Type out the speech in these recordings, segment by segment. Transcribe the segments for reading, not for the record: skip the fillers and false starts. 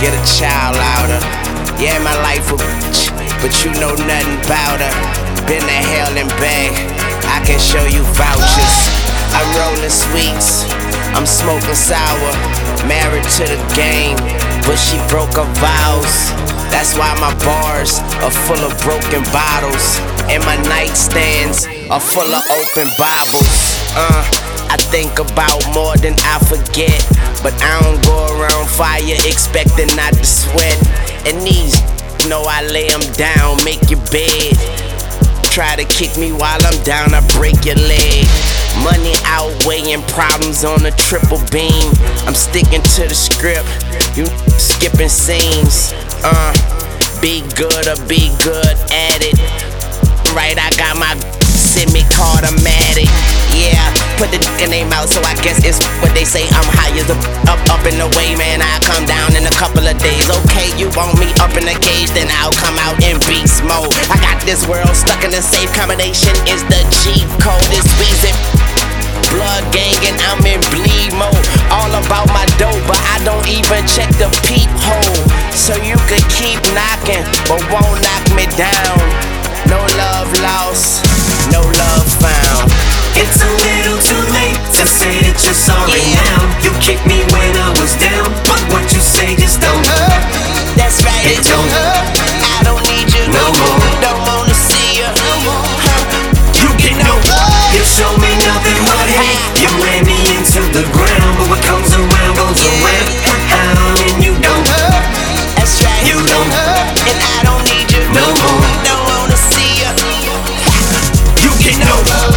get a child out her. Yeah, my life a bitch, but you know nothing about her. Been to hell and back, I can show you vouchers. I'm rolling sweets, I'm smoking sour. Married to the game, but she broke her vows. That's why my bars are full of broken bottles, and my nightstands are full of open Bibles. I think about more than I forget, but I don't go around fire expecting not to sweat. And these know I lay them down, make your bed. Try to kick me while I'm down, I break your leg. Money outweighing problems on a triple beam. I'm sticking to the script, you skipping scenes. Be good or be good at it. Right, I got my semi-automatic. Yeah, put the in their mouth, so I guess it's what they say. I'm high as a up in the way, man. I come down in a couple of days. Okay, you want me up in the cage, then I'll come out in beast mode. I got this world stuck in a safe combination. Is the cheat code? It's Weezy. Blood gang and I'm in bleed mode. All about my dough, but I don't even check the peephole. So you could keep knocking, but won't knock me down. No love lost, no love found. It's a little too late to say that you're sorry now. You kicked me when I was down, but what you say just don't hurt. That's right, it don't hurt. I don't need you no more. Don't wanna see you no more. You get no love. You show me nothing but hate. You ran me into the ground, but what comes around goes around. And you don't hurt. That's right, you don't hurt. And I don't need you no more. Don't wanna see you. You get no love.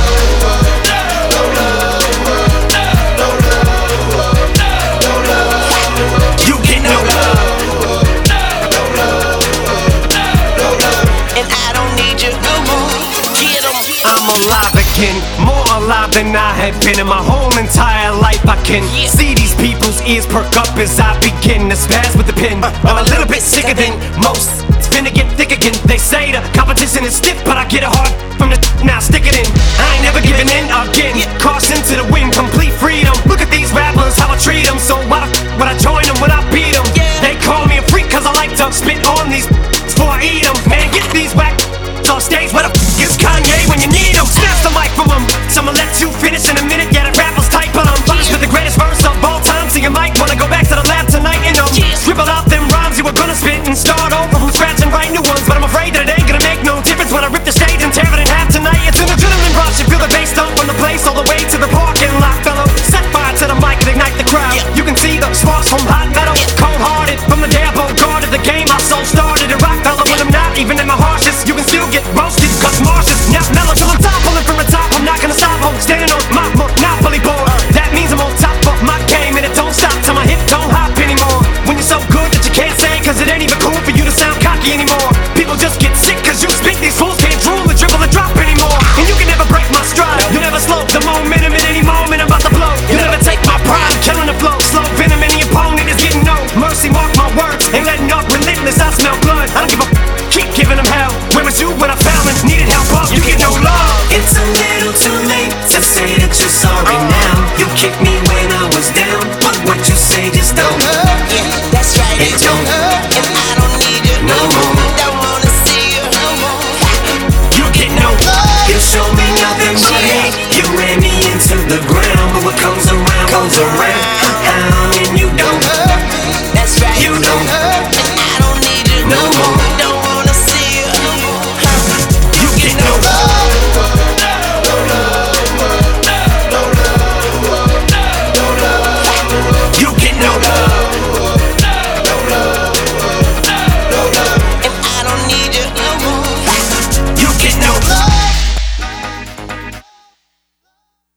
Alive again, more alive than I have been in my whole entire life. I can see these people's ears perk up as I begin to spaz with the pen. I'm a little bit sicker than most. It's finna get thick again. They say the competition is stiff, but I get it hard from the now stick it in. I ain't never giving in again. Caution to the wind, complete freedom. Look at these rappers, how I treat them. So why would I join them when I beat them? They call me a freak cause I like to spit on these before I eat them. Man, get these whack off stage, where the is Kanye when you need him? Snatch the mic from him. Someone let you finish in a minute. Yeah, that rapper's tight, but I'm punished with the greatest verse of all time. So you might wanna go back to the lab tonight and scribble out them rhymes you were gonna spit and start over from scratch and write new ones. But I'm afraid that it ain't gonna make no difference when I rip the stage and tear it in half tonight. It's an adrenaline rush. You feel the bass dump from the place all the way to the parking lot, fellow. Set fire to the mic and ignite the crowd. You can see the sparks from hot metal. Cold-hearted from the day I guarded the game. My soul started to rock, fellow. When I'm not even in my harshest, you can still get roasted. Cause Marsh's now mellow till I'm top, pulling from the top. I'm not gonna stop, I'm standing on my monopoly board. That means I'm on top of my game, and it don't stop till my hip don't hop anymore. When you're so good that you can't say, cause it ain't even cool for you to sound cocky anymore. People just get sick cause you spit. These fools can't drool and dribble and drop anymore. And you can never break my stride, you'll never slow the momentum at any moment. I'm about to blow, you'll never take my pride. Killing the flow, slow venom, any opponent is getting no mercy. Mark my words, ain't letting up, relentless. I smell blood, I don't give a keep giving them hell. Where was you when I found and needed help up? You get no love. It's a little too late to say that you're sorry now.